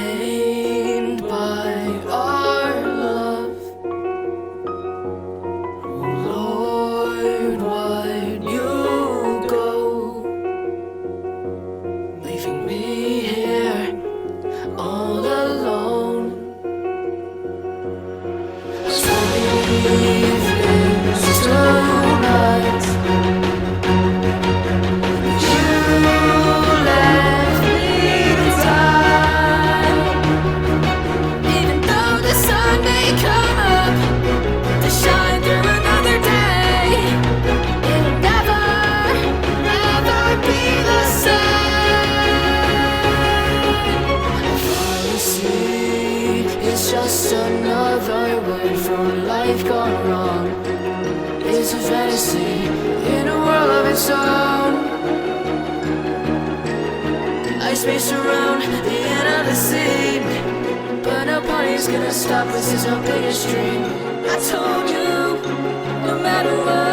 Sustained by our love. Oh Lord, why'd you go, leaving me here all alone? Sleepless tonight, you left me to die. Even though the sun may come up to shine through another day, it'll never, never be the same. Fantasy is just another word for life gone wrong. It's a fantasy in a world of its own. I space around the end of the scene, but nobody's gonna stop us, it's our biggest dream. I told you, no matter what